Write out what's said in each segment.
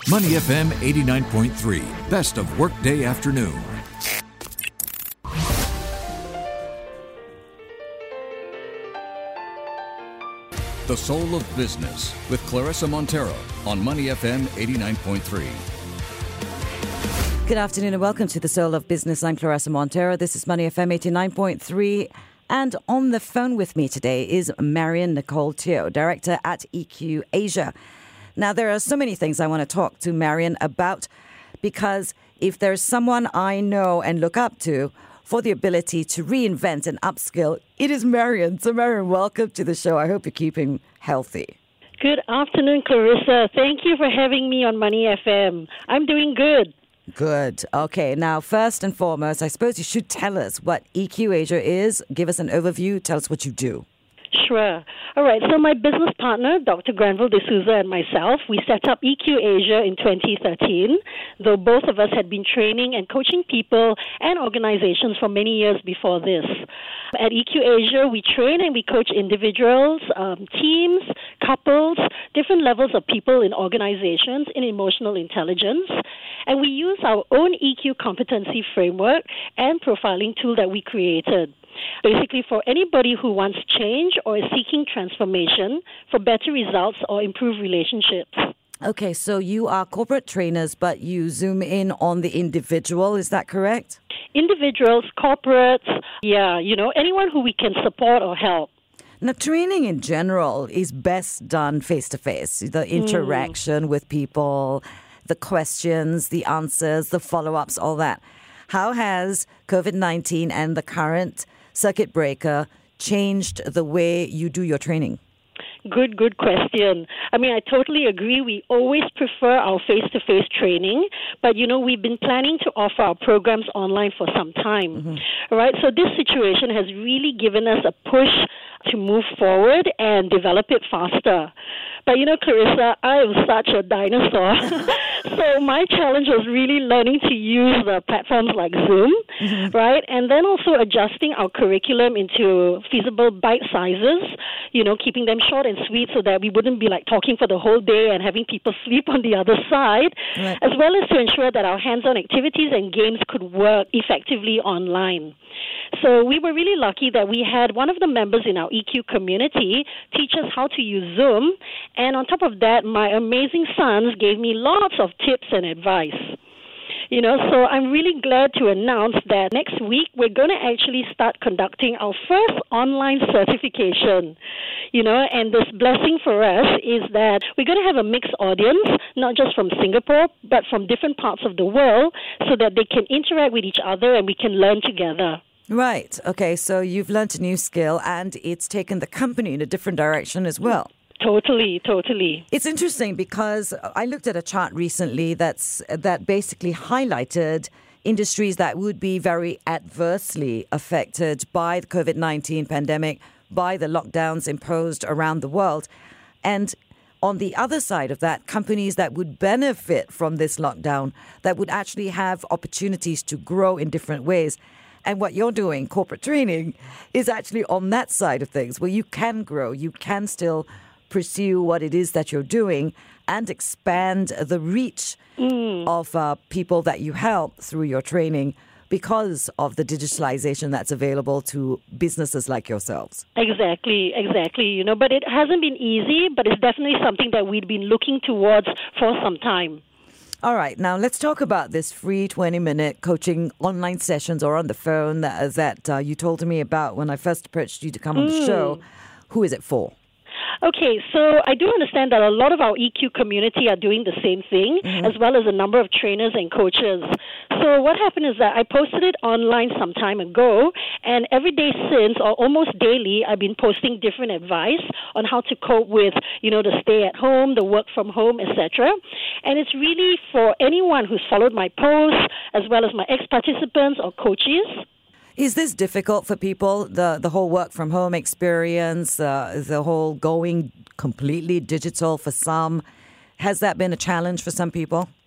Money FM 89.3, best of workday afternoon. The Soul of Business with Clarissa Montero on Money FM 89.3. Good afternoon and welcome to The Soul of Business. I'm Clarissa Montero. This is Money FM 89.3. And on the phone with me today is Marion Nicole Teo, Director at EQ Asia. Now, there are so many things I want to talk to Marion about, because if there's someone I know and look up to for the ability to reinvent and upskill, it is Marion. So Marion, welcome to the show. I hope you're keeping healthy. Good afternoon, Clarissa. Thank you for having me on Money FM. I'm doing good. Good. Okay. Now, first and foremost, I suppose you should tell us what EQ Asia is. Give us an overview. Tell us what you do. Sure. All right. So my business partner, Dr. Granville D'Souza, and myself, we set up EQ Asia in 2013, though both of us had been training and coaching people and organizations for many years before this. At EQ Asia, we train and we coach individuals, teams, couples, different levels of people in organizations in emotional intelligence. And we use our own EQ competency framework and profiling tool that we created. Basically, for anybody who wants change or is seeking transformation for better results or improved relationships. Okay, so you are corporate trainers, but you zoom in on the individual. Is that correct? Individuals, corporates, anyone who we can support or help. Now, training in general is best done face-to-face. The interaction with people, the questions, the answers, the follow-ups, all that. How has COVID-19 and the current circuit breaker changed the way you do your training? Good question. I mean, I totally agree. We always prefer our face-to-face training, but, we've been planning to offer our programs online for some time, right? So this situation has really given us a push to move forward and develop it faster. But, Clarissa, I am such a dinosaur. So my challenge was really learning to use the platforms like Zoom, right? And then also adjusting our curriculum into feasible bite sizes, keeping them short and sweet so that we wouldn't be like talking for the whole day and having people sleep on the other side, right, as well as to ensure that our hands-on activities and games could work effectively online. So we were really lucky that we had one of the members in our EQ community teach us how to use Zoom. And on top of that, my amazing sons gave me lots of tips and advice. So I'm really glad to announce that next week we're going to actually start conducting our first online certification. And this blessing for us is that we're going to have a mixed audience, not just from Singapore, but from different parts of the world, so that they can interact with each other and we can learn together. Right. Okay. So you've learned a new skill and it's taken the company in a different direction as well. Totally. It's interesting because I looked at a chart recently that basically highlighted industries that would be very adversely affected by the COVID-19 pandemic, by the lockdowns imposed around the world. And on the other side of that, companies that would benefit from this lockdown, that would actually have opportunities to grow in different ways. And what you're doing, corporate training, is actually on that side of things where you can grow, you can still pursue what it is that you're doing and expand the reach of people that you help through your training because of the digitalization that's available to businesses like yourselves. Exactly. But it hasn't been easy, but it's definitely something that we've been looking towards for some time. All right. Now, let's talk about this free 20-minute coaching online sessions or on the phone that you told me about when I first approached you to come on the show. Who is it for? Okay, so I do understand that a lot of our EQ community are doing the same thing, as well as a number of trainers and coaches. So what happened is that I posted it online some time ago, and every day since, or almost daily, I've been posting different advice on how to cope with, the stay at home, the work from home, etc. And it's really for anyone who's followed my posts, as well as my ex-participants or coaches. Is this difficult for people, the whole work from home experience, the whole going completely digital for some? Has that been a challenge for some people?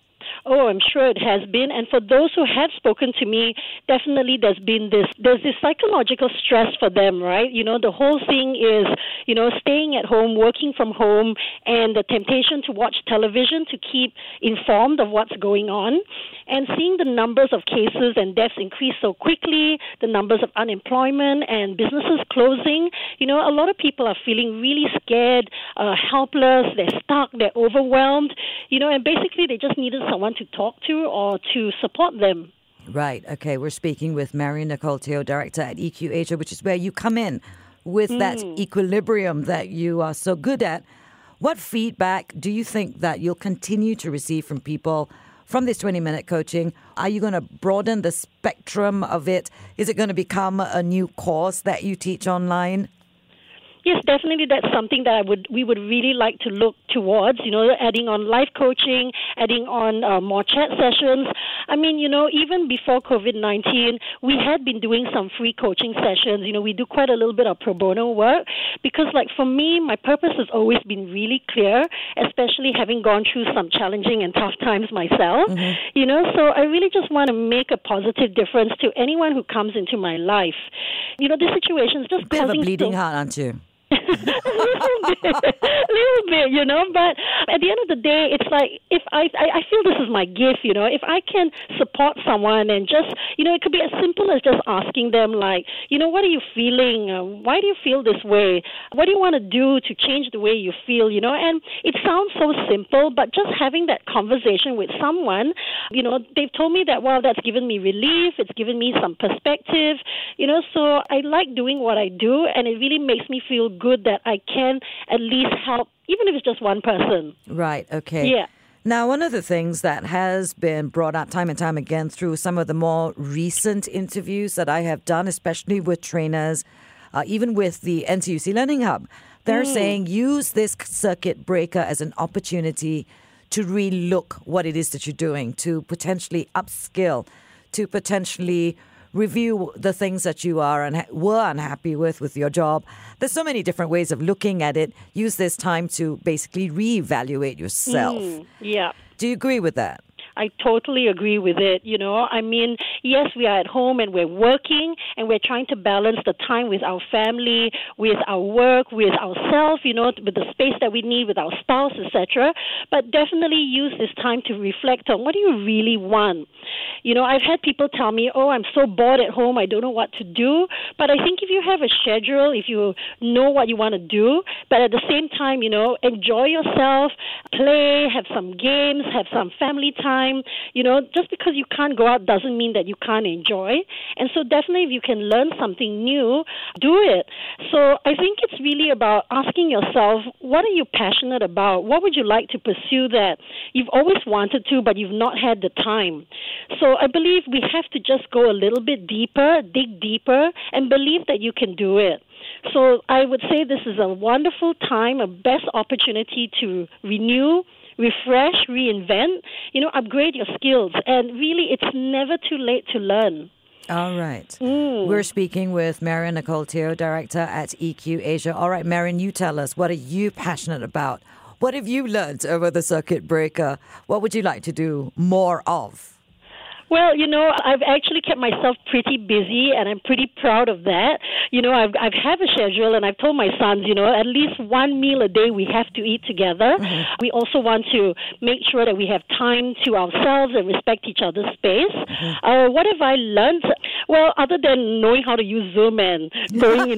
Oh, I'm sure it has been. And for those who have spoken to me, definitely there's this psychological stress for them, right? The whole thing is, staying at home, working from home, and the temptation to watch television to keep informed of what's going on. And seeing the numbers of cases and deaths increase so quickly, the numbers of unemployment and businesses closing, a lot of people are feeling really scared, helpless, they're stuck, they're overwhelmed, and basically they just needed someone to talk to or to support them. Right. Okay. We're speaking with Marion Nicole Teo, director at EQ Asia, which is where you come in with that equilibrium that you are so good at. What feedback do you think that you'll continue to receive from people from this 20-minute coaching? Are you going to broaden the spectrum of it? Is it going to become a new course that you teach online? Yes, definitely. That's something that we would really like to look towards, adding on live coaching, adding on more chat sessions. I mean, even before COVID-19, we had been doing some free coaching sessions. We do quite a little bit of pro bono work because, for me, my purpose has always been really clear, especially having gone through some challenging and tough times myself. So I really just want to make a positive difference to anyone who comes into my life. This situation is just bit causing of a bleeding heart, aren't you? a little bit, but at the end of the day, it's like if I feel this is my gift, if I can support someone and just, it could be as simple as just asking them like, what are you feeling? Why do you feel this way? What do you want to do to change the way you feel, and it sounds so simple, but just having that conversation with someone, they've told me that, wow, that's given me relief, it's given me some perspective, so I like doing what I do, and it really makes me feel good that I can at least help, even if it's just one person. Right, okay. Yeah. Now, one of the things that has been brought up time and time again through some of the more recent interviews that I have done, especially with trainers, even with the NTUC Learning Hub, they're saying use this circuit breaker as an opportunity to relook what it is that you're doing, to potentially upskill, to potentially review the things that you are and were unhappy with your job. There's so many different ways of looking at it. Use this time to basically reevaluate yourself. Yeah. Do you agree with that? I totally agree with it. I mean, yes, we are at home and we're working and we're trying to balance the time with our family, with our work, with ourselves, with the space that we need with our spouse, etc. But definitely use this time to reflect on what do you really want. I've had people tell me, oh, I'm so bored at home, I don't know what to do. But I think if you have a schedule, if you know what you want to do, but at the same time, enjoy yourself, play, have some games, have some family time. Just because you can't go out doesn't mean that you can't enjoy. And so definitely if you can learn something new, do it. So I think it's really about asking yourself, what are you passionate about? What would you like to pursue that you've always wanted to, but you've not had the time? So I believe we have to just go a little bit deeper, dig deeper, and believe that you can do it. So I would say this is a wonderful time, a best opportunity to renew, refresh, reinvent, upgrade your skills. And really, it's never too late to learn. All right. We're speaking with Marion Nicole Teo, director at EQ Asia. All right, Marion, you tell us, what are you passionate about? What have you learned over the circuit breaker? What would you like to do more of? Well, I've actually kept myself pretty busy, and I'm pretty proud of that. I've have a schedule, and I've told my sons, at least one meal a day we have to eat together. We also want to make sure that we have time to ourselves and respect each other's space. What have I learned? Well, other than knowing how to use Zoom and going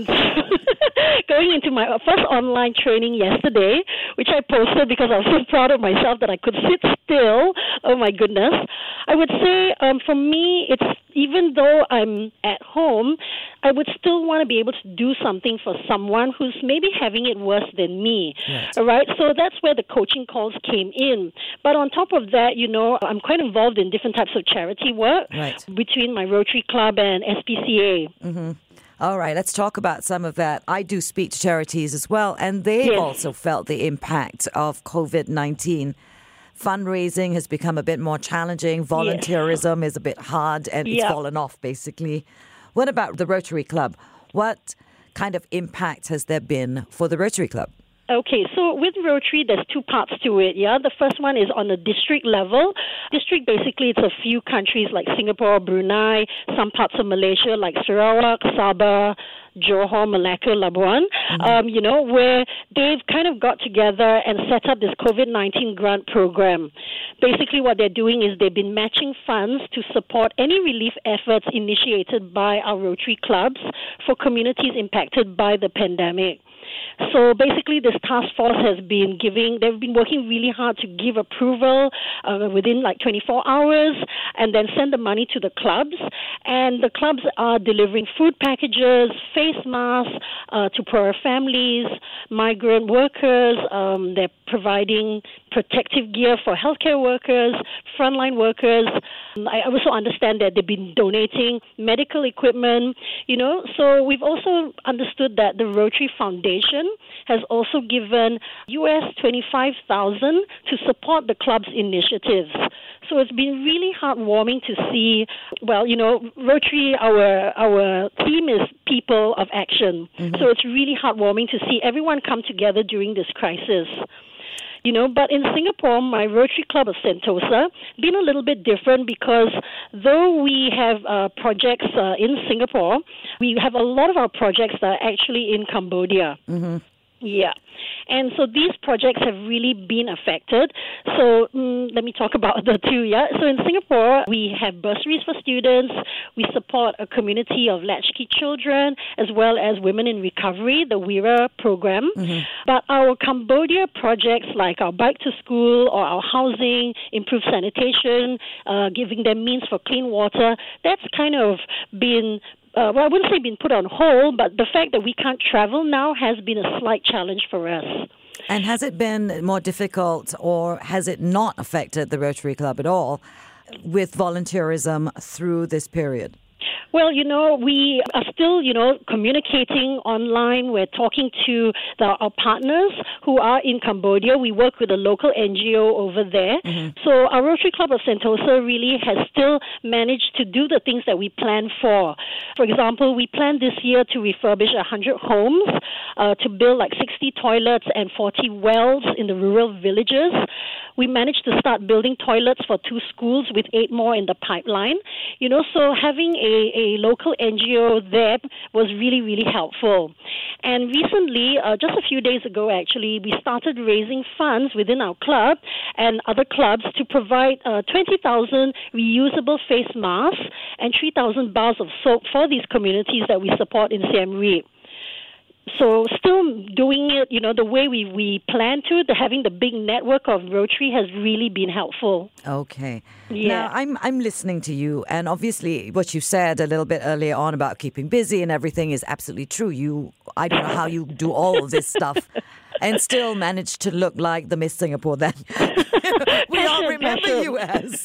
into my first online training yesterday, which I posted because I was so proud of myself that I could sit still. Oh, my goodness. I would say for me, it's even though I'm at home, I would still want to be able to do something for someone who's maybe having it worse than me. Right. All right? So that's where the coaching calls came in. But on top of that, I'm quite involved in different types of charity work between my Rotary Club and SPCA. All right, let's talk about some of that. I do speak to charities as well, and they've also felt the impact of COVID-19. Fundraising has become a bit more challenging. Volunteerism is a bit hard, and it's fallen off, basically. What about the Rotary Club? What kind of impact has there been for the Rotary Club? Okay, so with Rotary, there's two parts to it, yeah? The first one is on the district level. District, basically, it's a few countries like Singapore, Brunei, some parts of Malaysia like Sarawak, Sabah, Johor, Malacca, Labuan, where they've kind of got together and set up this COVID-19 grant program. Basically, what they're doing is they've been matching funds to support any relief efforts initiated by our Rotary clubs for communities impacted by the pandemic. So basically, this task force they've been working really hard to give approval within like 24 hours and then send the money to the clubs. And the clubs are delivering food packages, face masks to poorer families, migrant workers. They're providing protective gear for healthcare workers, frontline workers. I also understand that they've been donating medical equipment, So we've also understood that the Rotary Foundation has also given US $25,000 to support the club's initiatives. So it's been really heartwarming to see, Rotary, our theme is people of action. Mm-hmm. So it's really heartwarming to see everyone come together during this crisis. But in Singapore, my Rotary Club of Sentosa been a little bit different because though we have projects in Singapore, we have a lot of our projects that are actually in Cambodia. Mm-hmm. Yeah. And so these projects have really been affected. So let me talk about the two, yeah? So in Singapore, we have bursaries for students. We support a community of latchkey children as well as women in recovery, the WIRA program. Mm-hmm. But our Cambodia projects like our Bike to School or our housing, improved sanitation, giving them means for clean water, that's kind of been I wouldn't say been put on hold, but the fact that we can't travel now has been a slight challenge for us. And has it been more difficult or has it not affected the Rotary Club at all with volunteerism through this period? Well, we are still, communicating online. We're talking to our partners who are in Cambodia. We work with a local NGO over there. Mm-hmm. So our Rotary Club of Sentosa really has still managed to do the things that we planned for. For example, we planned this year to refurbish 100 homes, to build like 60 toilets and 40 wells in the rural villages. We managed to start building toilets for 2 schools with 8 more in the pipeline. So having a local NGO there was really, really helpful. And recently, just a few days ago actually, we started raising funds within our club and other clubs to provide 20,000 reusable face masks and 3,000 bars of soap for these communities that we support in Siem Reap. So still doing it, the way we plan to, having the big network of Rotary has really been helpful. Okay. Yeah. Now, I'm listening to you, and obviously what you said a little bit earlier on about keeping busy and everything is absolutely true. I don't know how you do all of this stuff and still manage to look like the Miss Singapore that we all remember you as.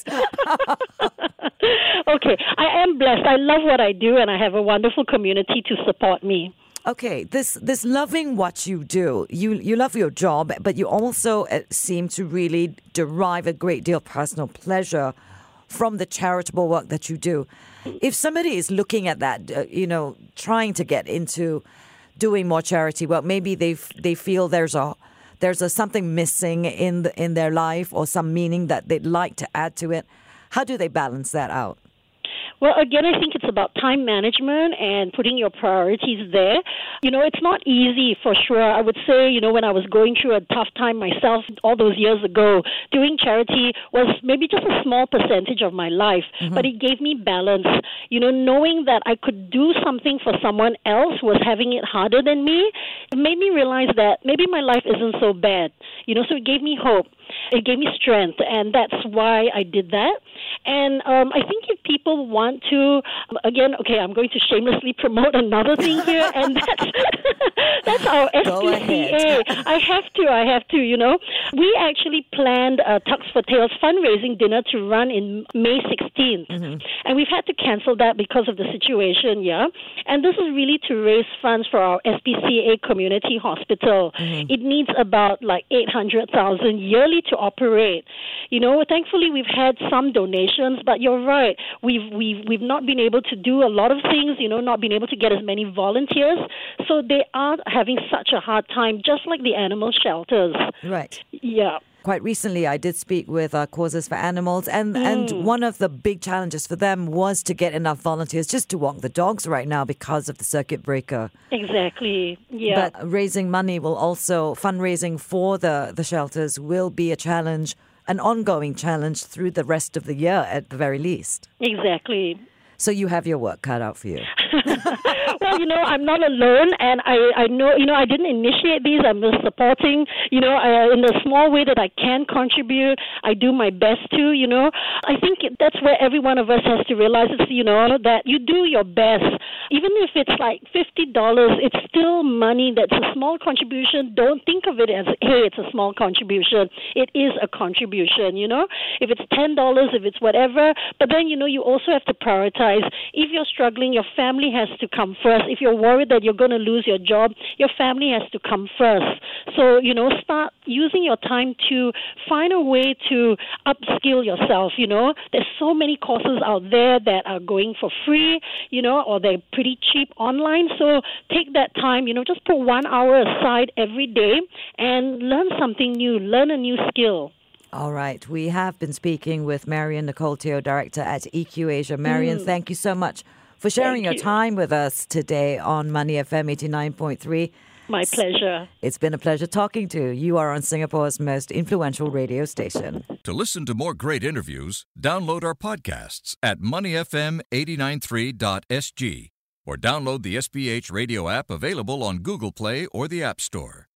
Okay. I am blessed. I love what I do, and I have a wonderful community to support me. Okay, this loving what you do, you love your job, but you also seem to really derive a great deal of personal pleasure from the charitable work that you do. If somebody is looking at that, trying to get into doing more charity work, maybe they feel there's a something missing in their life or some meaning that they'd like to add to it. How do they balance that out? Well, again, I think it's about time management and putting your priorities there. It's not easy for sure. I would say, when I was going through a tough time myself all those years ago, doing charity was maybe just a small percentage of my life, mm-hmm. but it gave me balance. Knowing that I could do something for someone else who was having it harder than me, it made me realize that maybe my life isn't so bad. So it gave me hope. It gave me strength, and that's why I did that. And I think if people want to, again, okay, I'm going to shamelessly promote another thing here, and that's our SPCA. I have to, We actually planned a Tux for Tales fundraising dinner to run in May 16th, mm-hmm. and we've had to cancel that because of the situation, yeah? And this is really to raise funds for our SPCA community hospital. Mm-hmm. It needs about like $800,000 yearly to operate. Thankfully we've had some donations, but you're right. We've not been able to do a lot of things, not been able to get as many volunteers. So they are having such a hard time, just like the animal shelters. Right. Yeah. Quite recently, I did speak with Causes for Animals, and one of the big challenges for them was to get enough volunteers just to walk the dogs right now because of the circuit breaker. Exactly, yeah. But raising money will also, fundraising for the shelters will be a challenge, an ongoing challenge through the rest of the year at the very least. Exactly. So you have your work cut out for you. Well, I'm not alone, and I know, I didn't initiate these. I'm just supporting, in the small way that I can contribute. I do my best to, I think that's where every one of us has to realize it's, that you do your best. Even if it's like $50, it's still money. That's a small contribution. Don't think of it as, hey, it's a small contribution. It is a contribution, If it's $10, if it's whatever, but then, you also have to prioritize. If you're struggling, your family has to come first. If you're worried that you're going to lose your job, your family has to come first. So, start using your time to find a way to upskill yourself, There's so many courses out there that are going for free, or they're pretty cheap online. So take that time, just put 1 hour aside every day and learn something new, learn a new skill. All right. We have been speaking with Marion Nicole Teo, Director at EQ Asia. Marion, thank you so much for sharing your time with us today on Money FM 89.3. My pleasure. It's been a pleasure talking to you. You are on Singapore's most influential radio station. To listen to more great interviews, download our podcasts at moneyfm893.sg or download the SPH radio app available on Google Play or the App Store.